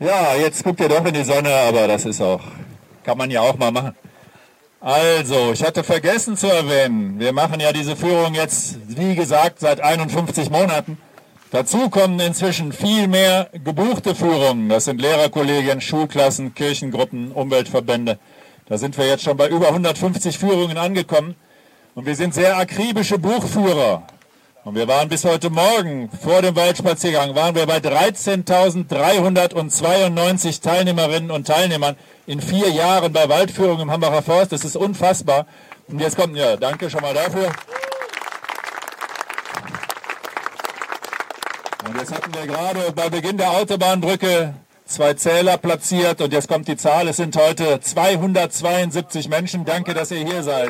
Ja, jetzt guckt ihr doch in die Sonne, aber das ist auch, kann man ja auch mal machen. Also, ich hatte vergessen zu erwähnen, wir machen ja diese Führung jetzt, wie gesagt, seit 51 Monaten. Dazu kommen inzwischen viel mehr gebuchte Führungen. Das sind Lehrerkollegien, Schulklassen, Kirchengruppen, Umweltverbände. Da sind wir jetzt schon bei über 150 Führungen angekommen. Und wir sind sehr akribische Buchführer. Und wir waren bis heute Morgen vor dem Waldspaziergang, waren wir bei 13.392 Teilnehmerinnen und Teilnehmern in 4 Jahren bei Waldführung im Hambacher Forst. Das ist unfassbar. Und jetzt kommt, ja, danke schon mal dafür. Und jetzt hatten wir gerade bei Beginn der Autobahnbrücke 2 Zähler platziert und jetzt kommt die Zahl. Es sind heute 272 Menschen. Danke, dass ihr hier seid.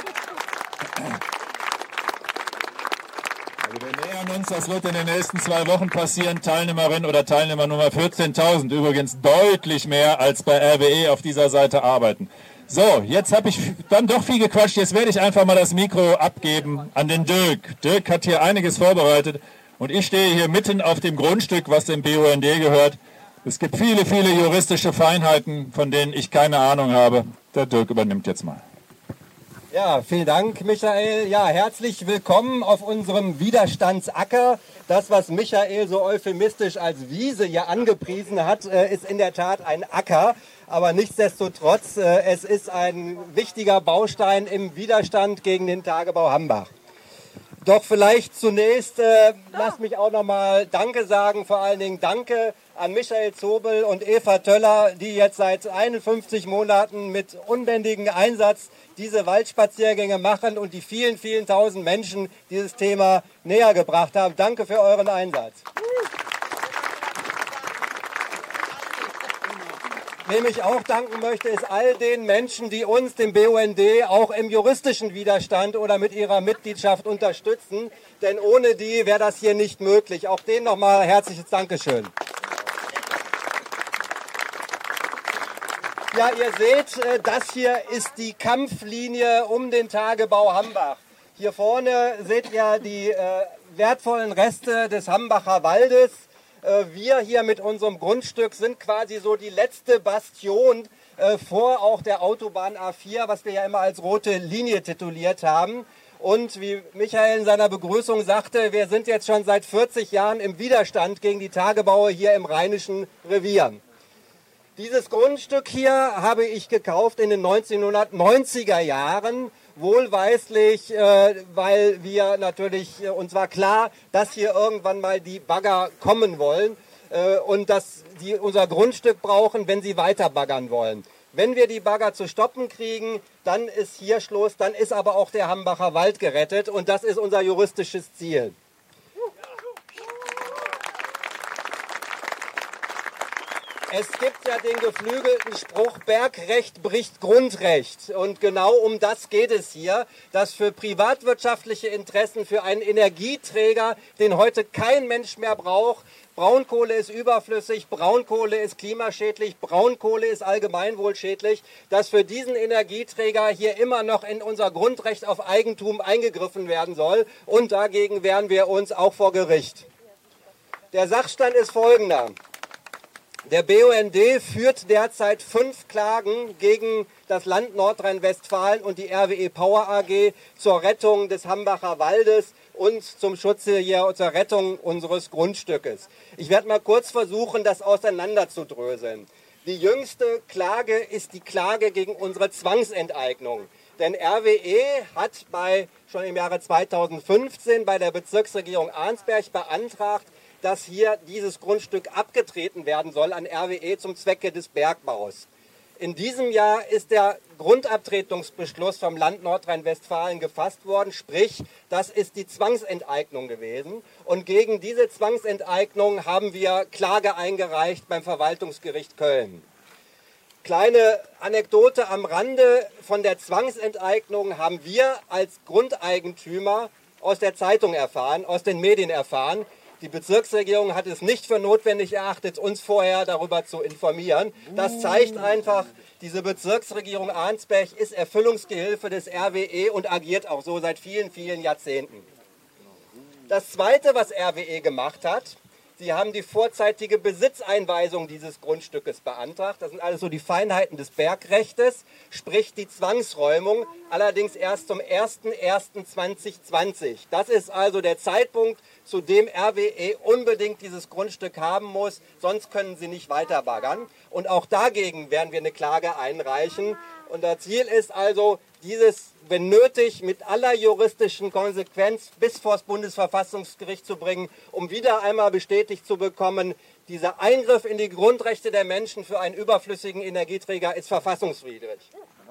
Also wir nähern uns, das wird in den nächsten 2 Wochen passieren. Teilnehmerin oder Teilnehmer Nummer 14.000. Übrigens deutlich mehr als bei RWE auf dieser Seite arbeiten. So, jetzt habe ich dann doch viel gequatscht. Jetzt werde ich einfach mal das Mikro abgeben an den Dirk. Dirk hat hier einiges vorbereitet. Und ich stehe hier mitten auf dem Grundstück, was dem BUND gehört. Es gibt viele, viele juristische Feinheiten, von denen ich keine Ahnung habe. Der Dirk übernimmt jetzt mal. Ja, vielen Dank, Michael. Ja, herzlich willkommen auf unserem Widerstandsacker. Das, was Michael so euphemistisch als Wiese hier angepriesen hat, ist in der Tat ein Acker. Aber nichtsdestotrotz, es ist ein wichtiger Baustein im Widerstand gegen den Tagebau Hambach. Doch vielleicht zunächst, lasst mich auch nochmal Danke sagen, vor allen Dingen Danke an Michael Zobel und Eva Töller, die jetzt seit 51 Monaten mit unbändigem Einsatz diese Waldspaziergänge machen und die vielen, vielen tausend Menschen dieses Thema näher gebracht haben. Danke für euren Einsatz. Wem ich auch danken möchte, ist all den Menschen, die uns, dem BUND, auch im juristischen Widerstand oder mit ihrer Mitgliedschaft unterstützen. Denn ohne die wäre das hier nicht möglich. Auch denen nochmal herzliches Dankeschön. Ja, ihr seht, das hier ist die Kampflinie um den Tagebau Hambach. Hier vorne seht ihr die wertvollen Reste des Hambacher Waldes. Wir hier mit unserem Grundstück sind quasi so die letzte Bastion vor auch der Autobahn A4, was wir ja immer als rote Linie tituliert haben. Und wie Michael in seiner Begrüßung sagte, wir sind jetzt schon seit 40 Jahren im Widerstand gegen die Tagebaue hier im Rheinischen Revier. Dieses Grundstück hier habe ich gekauft in den 1990er Jahren. Wohlweislich, weil wir natürlich, uns war klar, dass hier irgendwann mal die Bagger kommen wollen und dass die unser Grundstück brauchen, wenn sie weiter baggern wollen. Wenn wir die Bagger zu stoppen kriegen, dann ist hier Schluss, dann ist aber auch der Hambacher Wald gerettet und das ist unser juristisches Ziel. Es gibt ja den geflügelten Spruch, Bergrecht bricht Grundrecht. Und genau um das geht es hier, dass für privatwirtschaftliche Interessen, für einen Energieträger, den heute kein Mensch mehr braucht, Braunkohle ist überflüssig, Braunkohle ist klimaschädlich, Braunkohle ist allgemeinwohlschädlich, dass für diesen Energieträger hier immer noch in unser Grundrecht auf Eigentum eingegriffen werden soll. Und dagegen wehren wir uns auch vor Gericht. Der Sachstand ist folgender. Der BUND führt derzeit 5 Klagen gegen das Land Nordrhein-Westfalen und die RWE Power AG zur Rettung des Hambacher Waldes und zum Schutze hier, zur Rettung unseres Grundstückes. Ich werde mal kurz versuchen, das auseinanderzudröseln. Die jüngste Klage ist die Klage gegen unsere Zwangsenteignung. Denn RWE hat schon im Jahre 2015 bei der Bezirksregierung Arnsberg beantragt, dass hier dieses Grundstück abgetreten werden soll an RWE zum Zwecke des Bergbaus. In diesem Jahr ist der Grundabtretungsbeschluss vom Land Nordrhein-Westfalen gefasst worden, sprich, das ist die Zwangsenteignung gewesen. Und gegen diese Zwangsenteignung haben wir Klage eingereicht beim Verwaltungsgericht Köln. Kleine Anekdote am Rande: Von der Zwangsenteignung haben wir als Grundeigentümer aus der Zeitung erfahren, aus den Medien erfahren. Die Bezirksregierung hat es nicht für notwendig erachtet, uns vorher darüber zu informieren. Das zeigt einfach, diese Bezirksregierung Arnsberg ist Erfüllungsgehilfe des RWE und agiert auch so seit vielen, vielen Jahrzehnten. Das Zweite, was RWE gemacht hat: Sie haben die vorzeitige Besitzeinweisung dieses Grundstückes beantragt. Das sind alles so die Feinheiten des Bergrechtes, sprich die Zwangsräumung, allerdings erst zum 01.01.2020. Das ist also der Zeitpunkt, zu dem RWE unbedingt dieses Grundstück haben muss, sonst können sie nicht weiter baggern. Und auch dagegen werden wir eine Klage einreichen. Und das Ziel ist also, dieses, wenn nötig, mit aller juristischen Konsequenz bis vor das Bundesverfassungsgericht zu bringen, um wieder einmal bestätigt zu bekommen, dieser Eingriff in die Grundrechte der Menschen für einen überflüssigen Energieträger ist verfassungswidrig.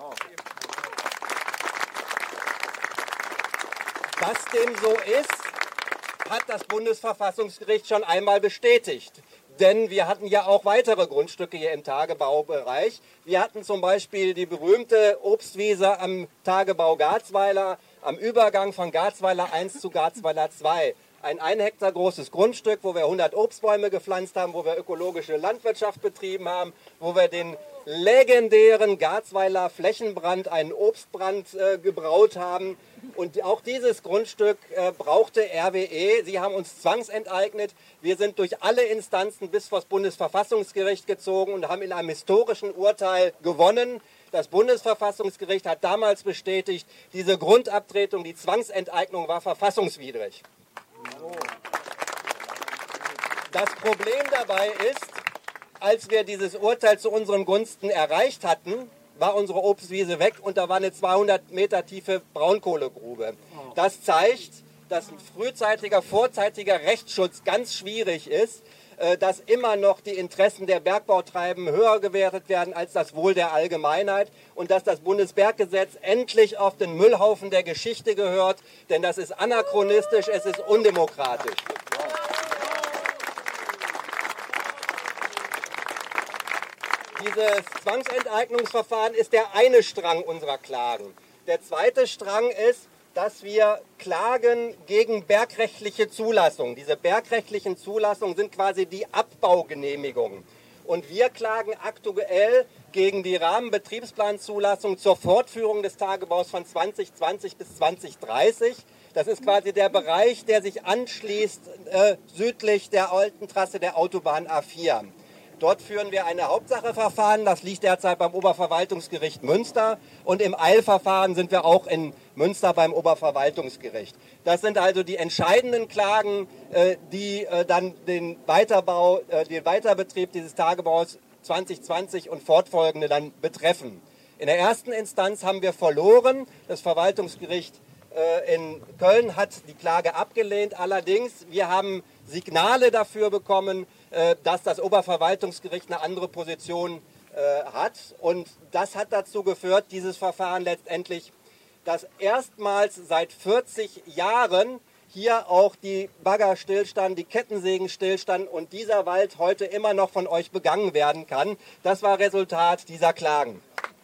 Dass dem so ist, hat das Bundesverfassungsgericht schon einmal bestätigt. Denn wir hatten ja auch weitere Grundstücke hier im Tagebaubereich. Wir hatten zum Beispiel die berühmte Obstwiese am Tagebau Garzweiler, am Übergang von Garzweiler 1 zu Garzweiler 2. Ein 1 Hektar großes Grundstück, wo wir 100 Obstbäume gepflanzt haben, wo wir ökologische Landwirtschaft betrieben haben, wo wir den legendären Garzweiler Flächenbrand, einen Obstbrand gebraut haben. Und auch dieses Grundstück brauchte RWE. Sie haben uns zwangsenteignet. Wir sind durch alle Instanzen bis vor das Bundesverfassungsgericht gezogen und haben in einem historischen Urteil gewonnen. Das Bundesverfassungsgericht hat damals bestätigt, diese Grundabtretung, die Zwangsenteignung war verfassungswidrig. Das Problem dabei ist, als wir dieses Urteil zu unseren Gunsten erreicht hatten, war unsere Obstwiese weg und da war eine 200 Meter tiefe Braunkohlegrube. Das zeigt, dass ein frühzeitiger, vorzeitiger Rechtsschutz ganz schwierig ist, dass immer noch die Interessen der Bergbautreibenden höher gewertet werden als das Wohl der Allgemeinheit und dass das Bundesberggesetz endlich auf den Müllhaufen der Geschichte gehört, denn das ist anachronistisch, es ist undemokratisch. Dieses Zwangsenteignungsverfahren ist der eine Strang unserer Klagen. Der zweite Strang ist, dass wir klagen gegen bergrechtliche Zulassungen. Diese bergrechtlichen Zulassungen sind quasi die Abbaugenehmigungen. Und wir klagen aktuell gegen die Rahmenbetriebsplanzulassung zur Fortführung des Tagebaus von 2020 bis 2030. Das ist quasi der Bereich, der sich anschließt südlich der alten Trasse der Autobahn A4. Dort führen wir eine Hauptsacheverfahren, das liegt derzeit beim Oberverwaltungsgericht Münster und im Eilverfahren sind wir auch in Münster beim Oberverwaltungsgericht. Das sind also die entscheidenden Klagen, die dann den Weiterbau, den Weiterbetrieb dieses Tagebaus 2020 und fortfolgende dann betreffen. In der ersten Instanz haben wir verloren. Das Verwaltungsgericht in Köln hat die Klage abgelehnt. Allerdings, wir haben Signale dafür bekommen, dass das Oberverwaltungsgericht eine andere Position hat. Und das hat dazu geführt, dieses Verfahren letztendlich, dass erstmals seit 40 Jahren hier auch die Bagger stillstanden, die Kettensägen stillstanden und dieser Wald heute immer noch von euch begangen werden kann. Das war Resultat dieser Klagen.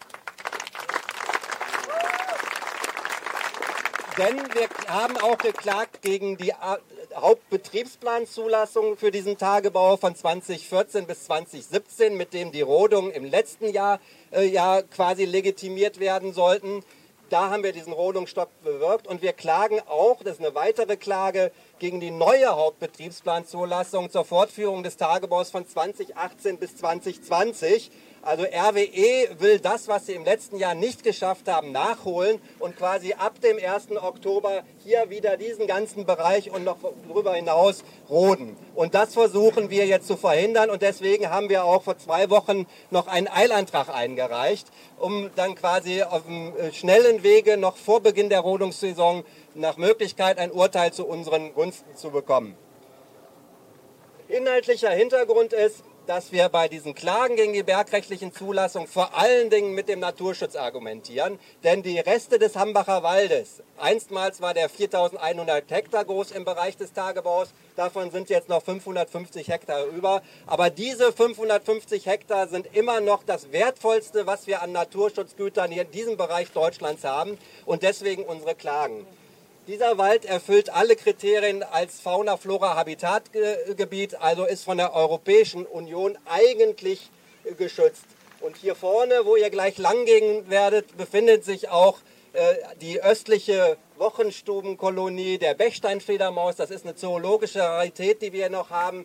Denn wir haben auch geklagt gegen die Hauptbetriebsplanzulassung für diesen Tagebau von 2014 bis 2017, mit dem die Rodungen im letzten Jahr quasi legitimiert werden sollten. Da haben wir diesen Rodungsstopp bewirkt und wir klagen auch, das ist eine weitere Klage, gegen die neue Hauptbetriebsplanzulassung zur Fortführung des Tagebaus von 2018 bis 2020. Also RWE will das, was sie im letzten Jahr nicht geschafft haben, nachholen und quasi ab dem 1. Oktober hier wieder diesen ganzen Bereich und noch darüber hinaus roden. Und das versuchen wir jetzt zu verhindern und deswegen haben wir auch vor 2 Wochen noch einen Eilantrag eingereicht, um dann quasi auf dem schnellen Wege noch vor Beginn der Rodungssaison nach Möglichkeit ein Urteil zu unseren Gunsten zu bekommen. Inhaltlicher Hintergrund ist, dass wir bei diesen Klagen gegen die bergrechtlichen Zulassungen vor allen Dingen mit dem Naturschutz argumentieren. Denn die Reste des Hambacher Waldes, einstmals war der 4100 Hektar groß im Bereich des Tagebaus, davon sind jetzt noch 550 Hektar über. Aber diese 550 Hektar sind immer noch das Wertvollste, was wir an Naturschutzgütern hier in diesem Bereich Deutschlands haben und deswegen unsere Klagen. Dieser Wald erfüllt alle Kriterien als Fauna-Flora-Habitatgebiet, also ist von der Europäischen Union eigentlich geschützt. Und hier vorne, wo ihr gleich lang gehen werdet, befindet sich auch die östliche Wochenstubenkolonie der Bechsteinfledermaus. Das ist eine zoologische Rarität, die wir noch haben.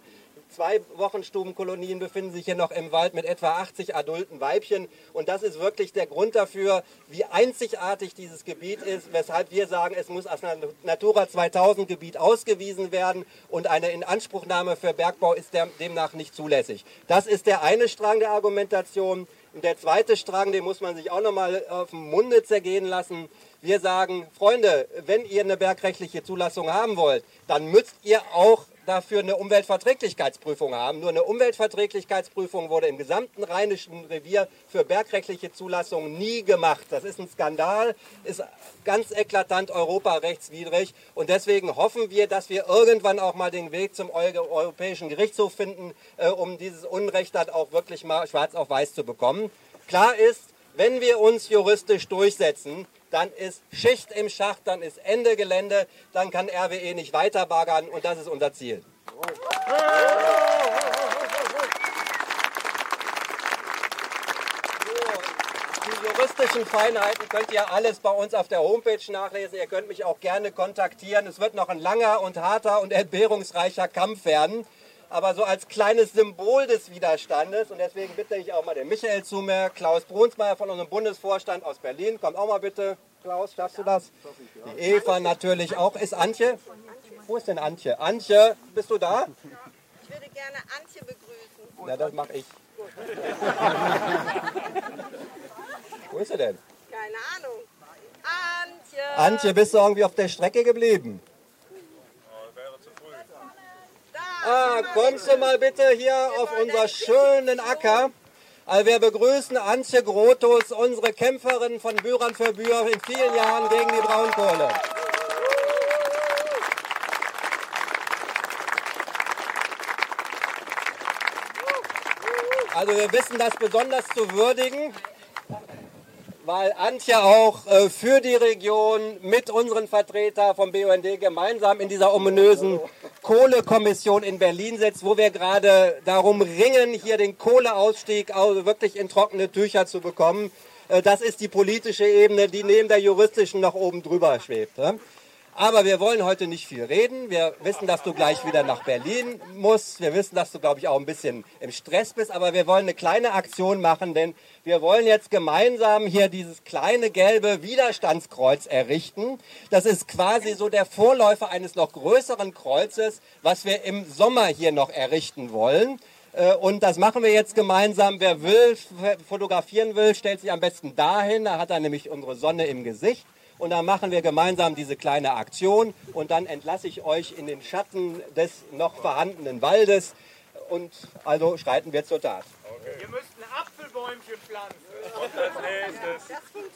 2 Wochenstubenkolonien befinden sich hier noch im Wald mit etwa 80 adulten Weibchen. Und das ist wirklich der Grund dafür, wie einzigartig dieses Gebiet ist, weshalb wir sagen, es muss als Natura 2000 Gebiet ausgewiesen werden und eine Inanspruchnahme für Bergbau ist demnach nicht zulässig. Das ist der eine Strang der Argumentation. Und der zweite Strang, den muss man sich auch nochmal auf den Munde zergehen lassen. Wir sagen, Freunde, wenn ihr eine bergrechtliche Zulassung haben wollt, dann müsst ihr auch dafür eine Umweltverträglichkeitsprüfung haben. Nur eine Umweltverträglichkeitsprüfung wurde im gesamten Rheinischen Revier für bergrechtliche Zulassungen nie gemacht. Das ist ein Skandal, ist ganz eklatant europarechtswidrig. Und deswegen hoffen wir, dass wir irgendwann auch mal den Weg zum Europäischen Gerichtshof finden, um dieses Unrecht dann auch wirklich mal schwarz auf weiß zu bekommen. Klar ist, wenn wir uns juristisch durchsetzen, dann ist Schicht im Schacht, dann ist Ende Gelände, dann kann RWE nicht weiter baggern und das ist unser Ziel. Die juristischen Feinheiten könnt ihr alles bei uns auf der Homepage nachlesen. Ihr könnt mich auch gerne kontaktieren. Es wird noch ein langer und harter und entbehrungsreicher Kampf werden. Aber so als kleines Symbol des Widerstandes, und deswegen bitte ich auch mal den Michael zu mir, Klaus Brunsmeier von unserem Bundesvorstand aus Berlin, kommt auch mal bitte. Klaus, schaffst du das? Die Eva natürlich auch. Ist Antje? Wo ist denn Antje? Antje, bist du da? Ich würde gerne Antje begrüßen. Ja, das mache ich. Wo ist sie denn? Keine Ahnung. Antje! Antje, bist du irgendwie auf der Strecke geblieben? Ah, kommst du mal bitte hier auf unser schönen Acker. Also wir begrüßen Antje Grotus, unsere Kämpferin von Bürern für Bühr in vielen Jahren gegen die Braunkohle. Also wir wissen das besonders zu würdigen, weil Antje auch für die Region mit unseren Vertretern vom BUND gemeinsam in dieser ominösen Kohlekommission in Berlin sitzt, wo wir gerade darum ringen, hier den Kohleausstieg wirklich in trockene Tücher zu bekommen. Das ist die politische Ebene, die neben der juristischen noch oben drüber schwebt. Aber wir wollen heute nicht viel reden. Wir wissen, dass du gleich wieder nach Berlin musst. Wir wissen, dass du, glaube ich, auch ein bisschen im Stress bist. Aber wir wollen eine kleine Aktion machen, denn wir wollen jetzt gemeinsam hier dieses kleine gelbe Widerstandskreuz errichten. Das ist quasi so der Vorläufer eines noch größeren Kreuzes, was wir im Sommer hier noch errichten wollen. Und das machen wir jetzt gemeinsam. Wer will, fotografieren will, stellt sich am besten dahin. Da hat er nämlich unsere Sonne im Gesicht. Und dann machen wir gemeinsam diese kleine Aktion und dann entlasse ich euch in den Schatten des noch vorhandenen Waldes und also schreiten wir zur Tat. Okay. Ihr müsst ein Apfelbäumchen pflanzen. Und als nächstes. Das funktioniert